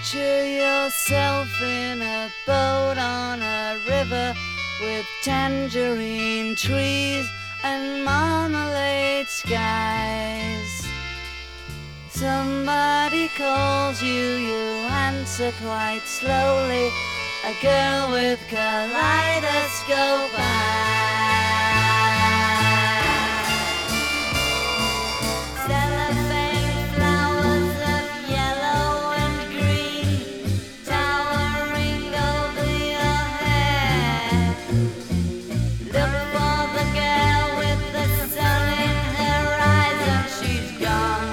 Picture yourself in a boat on a river with tangerine trees and marmalade skies. Somebody calls you, you answer quite slowly. A girl with kaleidoscope eyes. Cellophane flowers of yellow and green towering over your head. Look for the girl with the sun in her eyes and she's gone.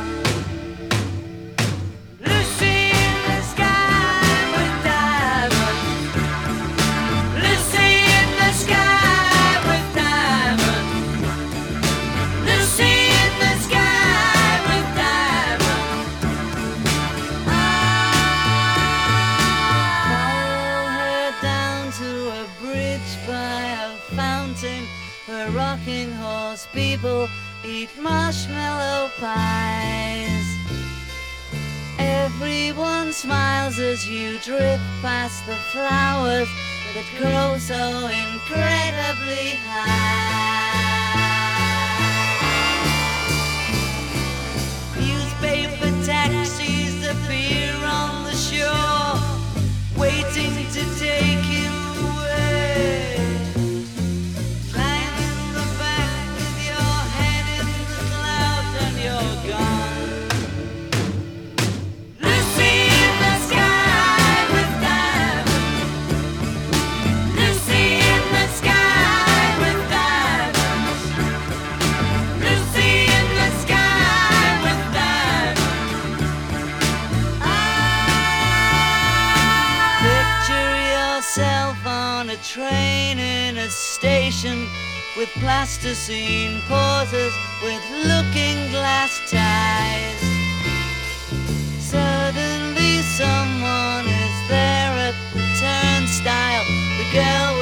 Lucy in the sky with diamonds. Lucy in the sky with diamonds. Lucy in the sky with diamonds. Follow her down to a bridge by a fountain where rocking horse people eat marshmallow pies. Everyone smiles as you drift past the flowers that grow so incredibly high. Newspaper taxis appear on the shore, waiting to take you away. Climb in the back with your head in the clouds and you're gone. Lucy in the sky with diamonds. Lucy in the sky with diamonds. Lucy in the sky with diamonds. Picture yourself on a train in a station with plasticine pauses with looking glass ties. Suddenly someone is there at the turnstile. The girl